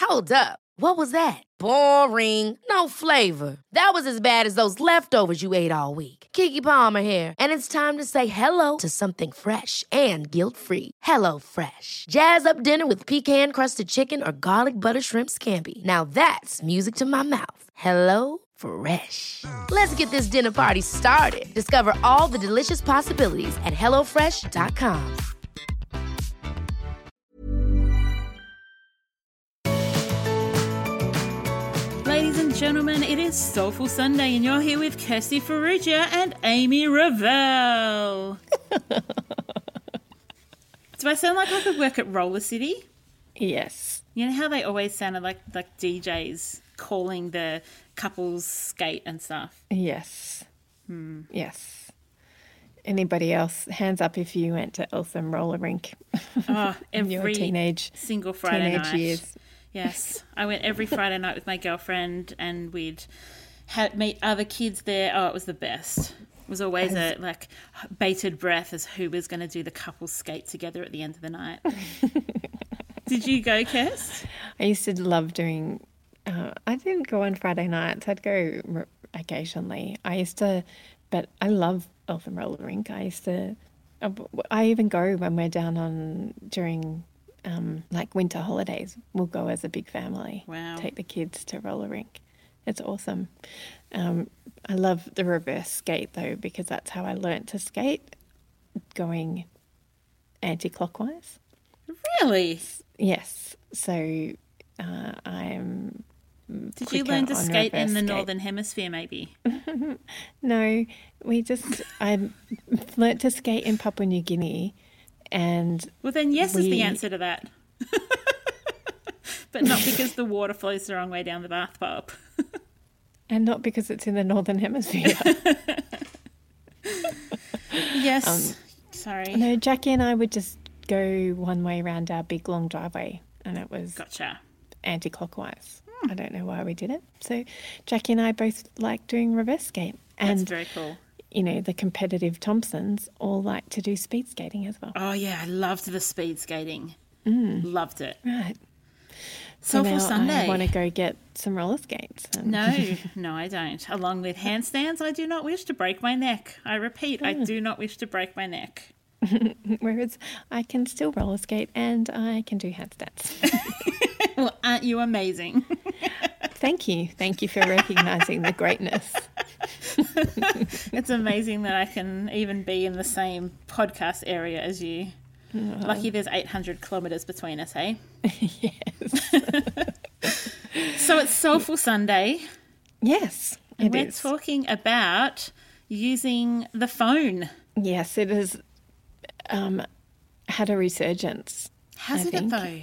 Hold up. What was that? Boring. No flavor. That was as bad as those leftovers you ate all week. Keke Palmer here, and it's time to say hello to something fresh and guilt-free. Hello Fresh. Jazz up dinner with pecan-crusted chicken or garlic butter shrimp scampi. Now that's music to my mouth. Hello Fresh. Let's get this dinner party started. Discover all the delicious possibilities at hellofresh.com. Ladies and gentlemen, it is Soulful Sunday and you're here with Kirsty Ferrugia and Amy Revell. Do I sound like I could work at Roller City? Yes. You know how they always sounded like DJs calling the couples skate and stuff? Yes. Yes. Anybody else? Hands up if you went to Eltham Roller Rink in your single Friday night. Years. Yes. I went every Friday night with my girlfriend and we'd meet other kids there. Oh, it was the best. It was always a bated breath as who was going to do the couple skate together at the end of the night. Did you go, Kirst? I used to love doing... I didn't go on Friday nights. I'd go occasionally. But I love Eltham Roller Rink. I even go when we're down during winter holidays. We'll go as a big family. Wow. Take the kids to roller rink. It's awesome. I love the reverse skate though, because that's how I learnt to skate, going anti-clockwise. Really? Yes. So I'm... Did you learn to skate in the Northern Hemisphere, maybe? No, I learnt to skate in Papua New Guinea, and... Well, then yes is the answer to that. But not because the water flows the wrong way down the bathtub. And not because it's in the Northern Hemisphere. Yes. Sorry. No, Jackie and I would just go one way around our big long driveway, and it was anti-clockwise. I don't know why we did it. So Jackie and I both like doing reverse skate. And, that's very cool. You know, the competitive Thompsons all like to do speed skating as well. Oh, yeah. I loved the speed skating. Loved it. Right. Soulful Sunday. I want to go get some roller skates. No, I don't. Along with handstands, I do not wish to break my neck. I repeat, I do not wish to break my neck. Whereas I can still roller skate and I can do handstands. Well, aren't you amazing? Thank you. Thank you for recognising the greatness. It's amazing that I can even be in the same podcast area as you. Oh. Lucky there's 800 kilometres between us, hey? Yes. So it's Soulful Sunday. Yes, and we're talking about using the phone. Yes, it has had a resurgence. Hasn't it, though?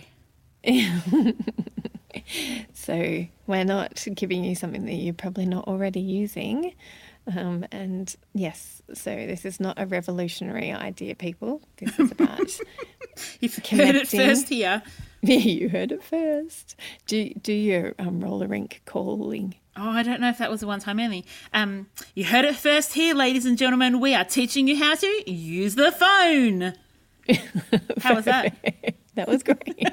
So we're not giving you something that you're probably not already using. And yes, so this is not a revolutionary idea, people. This is about You've heard it first here. Yeah, you heard it first. Do your roller rink calling. Oh, I don't know if that was a one-time only. You heard it first here, ladies and gentlemen. We are teaching you how to use the phone. How was that? That was great.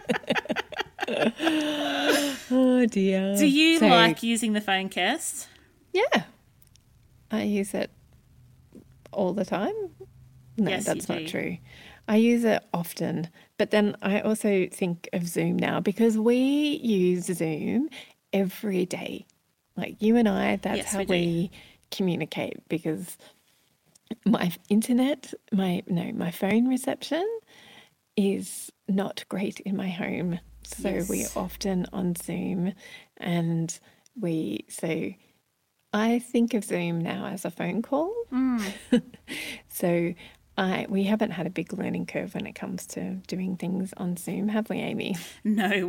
Oh, dear. Do you like using the phone, Kirst? Yeah. I use it all the time. No, yes, that's not true. I use it often, but then I also think of Zoom now because we use Zoom every day. Like you and I, that's how we communicate because my internet, my phone reception is not great in my home. So we're often on Zoom and I think of Zoom now as a phone call. So we haven't had a big learning curve when it comes to doing things on Zoom, have we, Amy? No,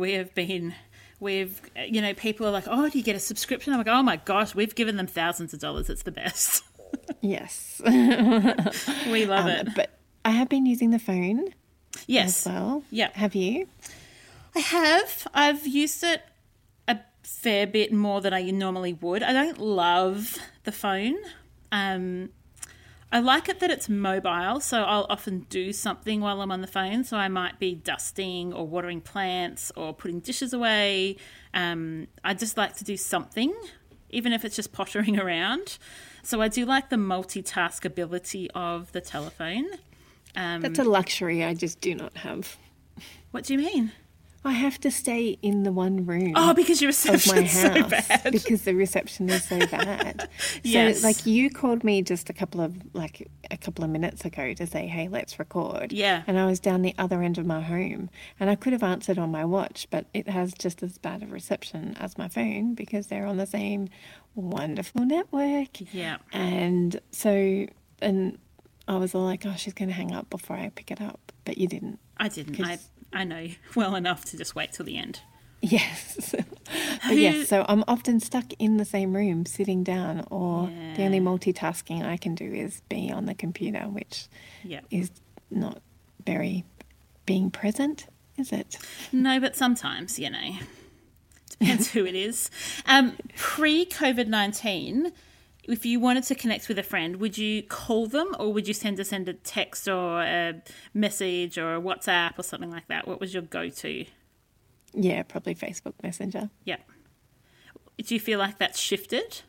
people are like, oh, do you get a subscription? I'm like, oh my gosh, we've given them thousands of dollars. It's the best. Yes. We love it. But I have been using the phone as well. Yeah. Have you? I have. I've used it a fair bit more than I normally would. I don't love the phone. I like it that it's mobile, so I'll often do something while I'm on the phone. So I might be dusting or watering plants or putting dishes away. I just like to do something, even if it's just pottering around. So I do like the multitask ability of the telephone. That's a luxury I just do not have. What do you mean? I have to stay in the one room. Oh, because your reception is so bad. Because the reception is so bad. Yes. So, like, you called me just a couple of minutes ago to say, hey, let's record. Yeah. And I was down the other end of my home. And I could have answered on my watch, but it has just as bad a reception as my phone because they're on the same wonderful network. Yeah. And so, and I was all like, oh, she's going to hang up before I pick it up. But you didn't. I didn't. I know well enough to just wait till the end. Yes. But yes, so I'm often stuck in the same room sitting down, or the only multitasking I can do is be on the computer, which is not very being present, is it? No, but sometimes, you know, depends who it is. Pre-COVID-19, if you wanted to connect with a friend, would you call them or would you send a text or a message or a WhatsApp or something like that? What was your go-to? Yeah, probably Facebook Messenger. Yeah. Do you feel like that's shifted?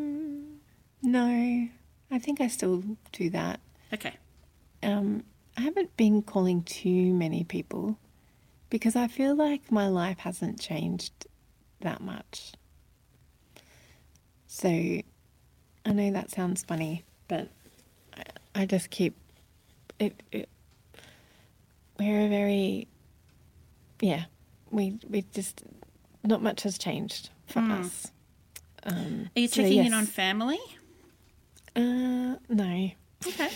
No, I think I still do that. Okay. I haven't been calling too many people because I feel like my life hasn't changed that much. So I know that sounds funny, but I just keep it. We're a very, we just, not much has changed for us. Are you checking in on family? No. Okay.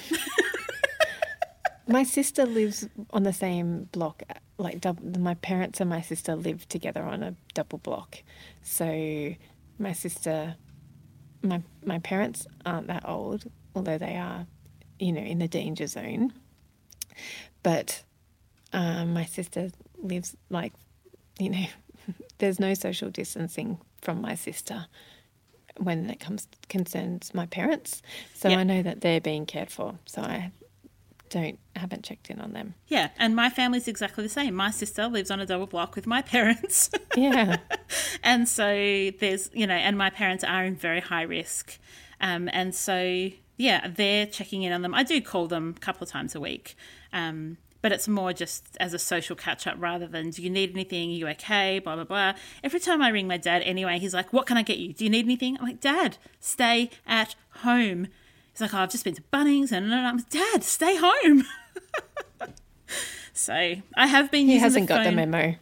My sister lives on the same block, like my parents and my sister live together on a double block. So my sister, my parents aren't that old, although they are, you know, in the danger zone. But my sister lives like, you know, there's no social distancing from my sister when it concerns my parents. So I know that they're being cared for. So I haven't checked in on them. Yeah, and my family's exactly the same. My sister lives on a double block with my parents. Yeah. And so there's, you know, and my parents are in very high risk. And so, yeah, they're checking in on them. I do call them a couple of times a week. But it's more just as a social catch-up rather than, do you need anything? Are you okay? Blah, blah, blah. Every time I ring my dad anyway, he's like, what can I get you? Do you need anything? I'm like, Dad, stay at home. He's like, oh, I've just been to Bunnings. And I'm like, Dad, stay home. So I have been using the phone. He hasn't got the memo.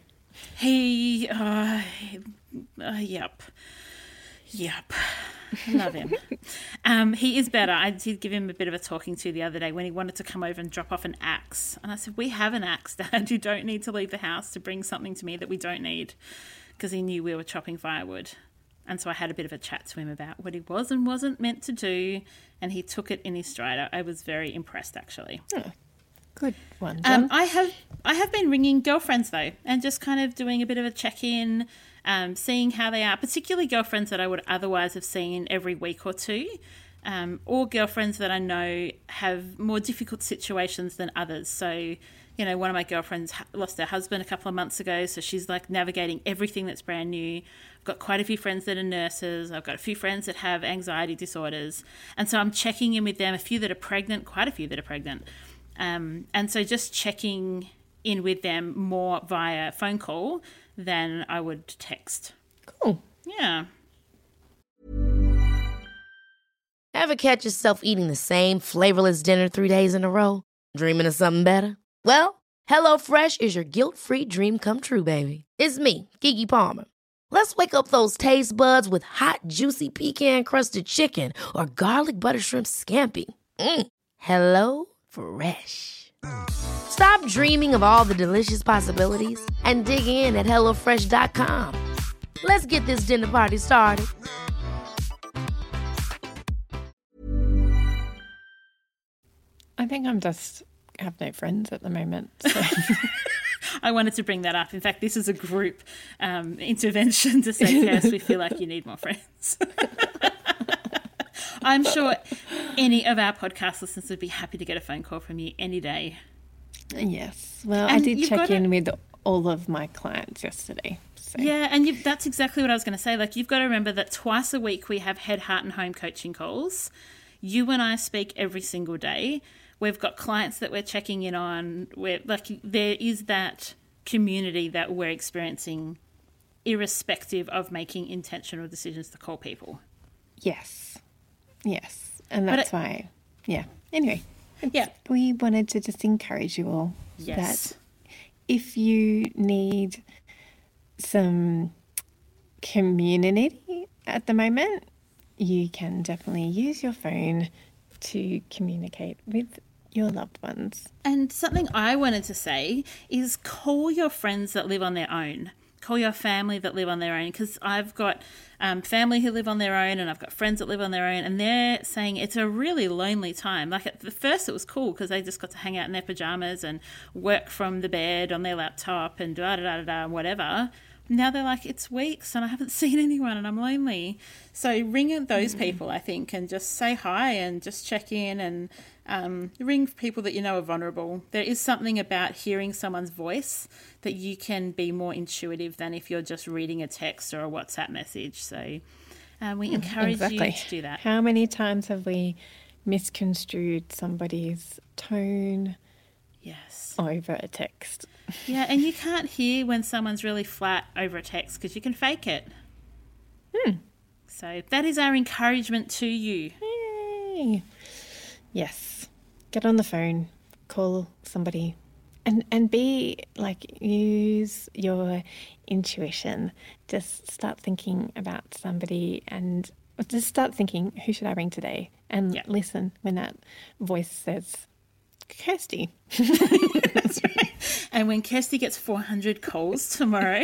Yep. I love him. He is better. I did give him a bit of a talking to the other day when he wanted to come over and drop off an axe. And I said, we have an axe, Dad. You don't need to leave the house to bring something to me that we don't need, because he knew we were chopping firewood. And so I had a bit of a chat to him about what he was and wasn't meant to do, and he took it in his stride. I was very impressed, actually. Oh, good one, John. I have been ringing girlfriends, though, and just kind of doing a bit of a check-in, seeing how they are, particularly girlfriends that I would otherwise have seen every week or two, or girlfriends that I know have more difficult situations than others. So, you know, one of my girlfriends lost her husband a couple of months ago, so she's like navigating everything that's brand new. I've got quite a few friends that are nurses. I've got a few friends that have anxiety disorders. And so I'm checking in with them, a few that are pregnant, quite a few that are pregnant. And so just checking in with them more via phone call than I would text. Cool. Yeah. Ever catch yourself eating the same flavorless dinner 3 days in a row? Dreaming of something better? Well, HelloFresh is your guilt-free dream come true, baby. It's me, Keke Palmer. Let's wake up those taste buds with hot, juicy pecan-crusted chicken or garlic butter shrimp scampi. Hello Fresh. Stop dreaming of all the delicious possibilities and dig in at HelloFresh.com. Let's get this dinner party started. I think I'm just have no friends at the moment. So. I wanted to bring that up. In fact, this is a group intervention to say, Cass, we feel like you need more friends. I'm sure any of our podcast listeners would be happy to get a phone call from you any day. Yes. Well, And I did you've check got in with all of my clients yesterday. So. Yeah, and that's exactly what I was going to say. Like, you've got to remember that twice a week we have head, heart and home coaching calls. You and I speak every single day. We've got clients that we're checking in on. There is that community that we're experiencing irrespective of making intentional decisions to call people. Yes. And that's why, Anyway, we wanted to just encourage you all that if you need some community at the moment, you can definitely use your phone to communicate with your loved ones. And something I wanted to say is call your friends that live on their own. Call your family that live on their own, because I've got family who live on their own and I've got friends that live on their own, and they're saying it's a really lonely time. Like, at the first it was cool because they just got to hang out in their pajamas and work from the bed on their laptop and whatever. Now they're like, it's weeks and I haven't seen anyone and I'm lonely. So ring those people, I think, and just say hi and just check in and ring people that you know are vulnerable. There is something about hearing someone's voice that you can be more intuitive than if you're just reading a text or a WhatsApp message. So we encourage you to do that. How many times have we misconstrued somebody's tone over a text? Yeah, and you can't hear when someone's really flat over a text because you can fake it. So that is our encouragement to you. Yay. Yes. Get on the phone, call somebody, and be like, use your intuition. Just start thinking about somebody and just start thinking, who should I ring today? And listen when that voice says, Kirsty. That's right. And when Kirsty gets 400 calls tomorrow.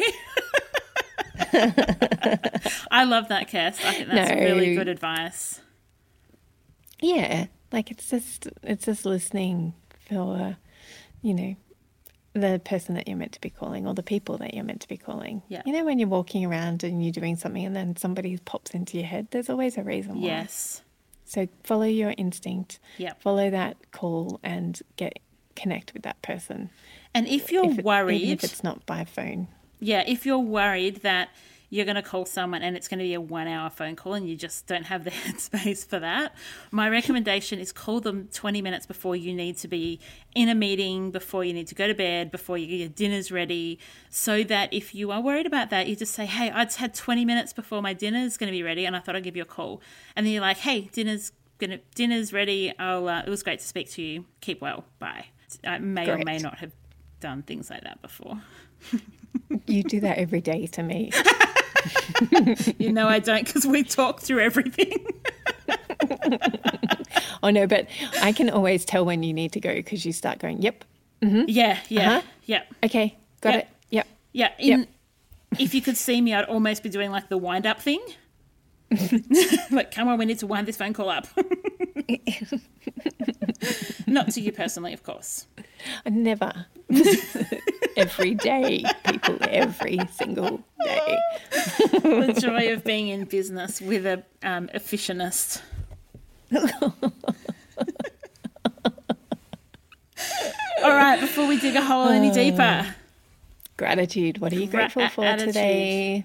I love that, Kirst. I think that's really good advice. Yeah, like it's just listening for, the person that you're meant to be calling or the people that you're meant to be calling. Yeah. When you're walking around and you're doing something and then somebody pops into your head, there's always a reason why. Yes. So follow your instinct. Yep. Follow that call and connect with that person. And if you're worried, even if it's not by phone. Yeah, if you're worried that you're going to call someone and it's going to be a 1 hour phone call and you just don't have the headspace for that, my recommendation is call them 20 minutes before you need to be in a meeting, before you need to go to bed, before your dinner's ready, so that if you are worried about that, you just say, hey, I just had 20 minutes before my dinner's going to be ready and I thought I'd give you a call. And then you're like, hey, dinner's ready. It was great to speak to you. Keep well. Bye. I may or may not have done things like that before. You do that every day to me. I don't, because we talk through everything. Oh, no, but I can always tell when you need to go because you start going, yep. Mm-hmm. Yeah. Yep. Okay, got it. Yep. Yeah. If you could see me, I'd almost be doing like the wind up thing. Like, come on, we need to wind this phone call up. Not to you personally, of course. Never. Every day, people, every single day. The joy of being in business with a efficientist. All right, before we dig a hole any deeper. Gratitude. What are you grateful for today?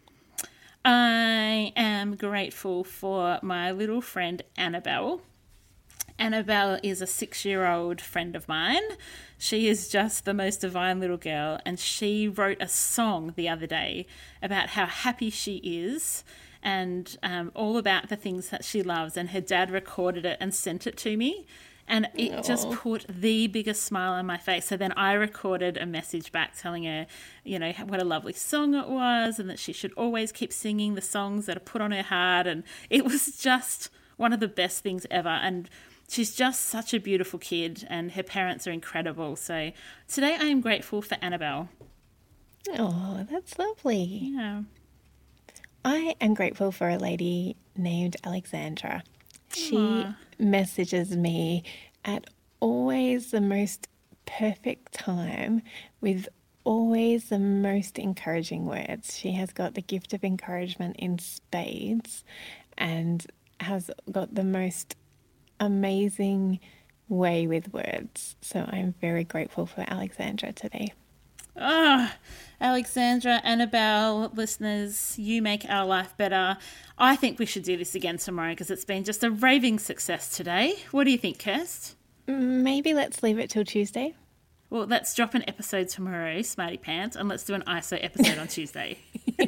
I am grateful for my little friend Annabelle. Annabelle is a 6-year-old friend of mine. She is just the most divine little girl, and she wrote a song the other day about how happy she is and all about the things that she loves, and her dad recorded it and sent it to me, and it just put the biggest smile on my face. So then I recorded a message back telling her, what a lovely song it was and that she should always keep singing the songs that are put on her heart, and it was just one of the best things ever. And she's just such a beautiful kid and her parents are incredible. So today I am grateful for Annabelle. Oh, that's lovely. Yeah. I am grateful for a lady named Alexandra. She messages me at always the most perfect time with always the most encouraging words. She has got the gift of encouragement in spades and has got the most amazing way with words. So I'm very grateful for Alexandra today. Oh, Alexandra, Annabelle, listeners, you make our life better. I think we should do this again tomorrow because it's been just a raving success today. What do you think, Kirst? Maybe let's leave it till Tuesday. Well, let's drop an episode tomorrow, Smarty Pants, and let's do an ISO episode on Tuesday.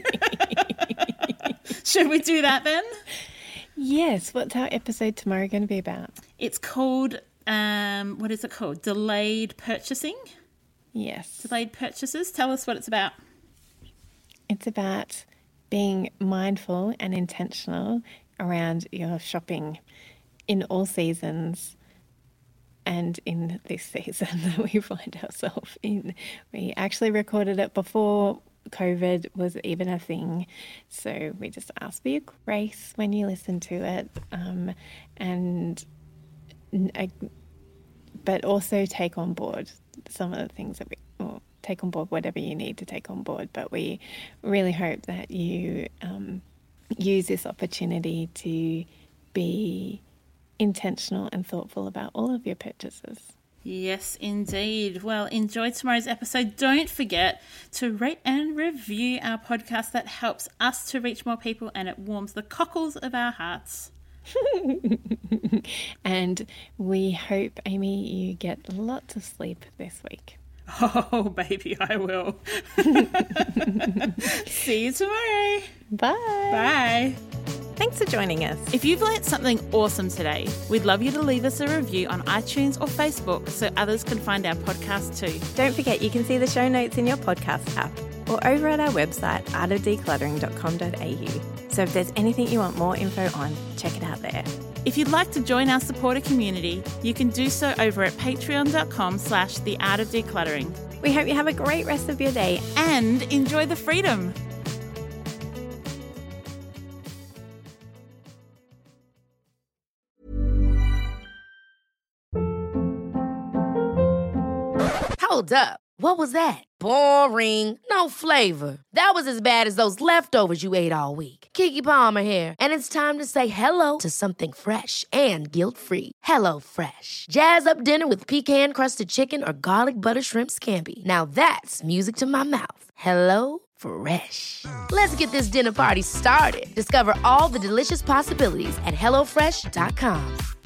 Should we do that then? Yes. What's our episode tomorrow going to be about? It's called, what is it called? Delayed purchasing? Yes. Delayed purchases. Tell us what it's about. It's about being mindful and intentional around your shopping in all seasons and in this season that we find ourselves in. We actually recorded it before COVID was even a thing, so we just ask for your grace when you listen to it, but also take on board some of the things that take on board whatever you need to take on board. But we really hope that you use this opportunity to be intentional and thoughtful about all of your purchases. Yes, indeed. Well, enjoy tomorrow's episode. Don't forget to rate and review our podcast. That helps us to reach more people and it warms the cockles of our hearts. And we hope, Amy, you get lots of sleep this week. Oh, baby, I will. See you tomorrow. Bye. Bye. Thanks for joining us. If you've learnt something awesome today, we'd love you to leave us a review on iTunes or Facebook so others can find our podcast too. Don't forget you can see the show notes in your podcast app or over at our website artofdecluttering.com.au. So if there's anything you want more info on, check it out there. If you'd like to join our supporter community, you can do so over at patreon.com/theartofdecluttering. We hope you have a great rest of your day and enjoy the freedom. Hold up. What was that? Boring. No flavor. That was as bad as those leftovers you ate all week. Keke Palmer here, and it's time to say hello to something fresh and guilt-free. Hello Fresh. Jazz up dinner with pecan-crusted chicken or garlic butter shrimp scampi. Now that's music to my mouth. Hello Fresh. Let's get this dinner party started. Discover all the delicious possibilities at HelloFresh.com.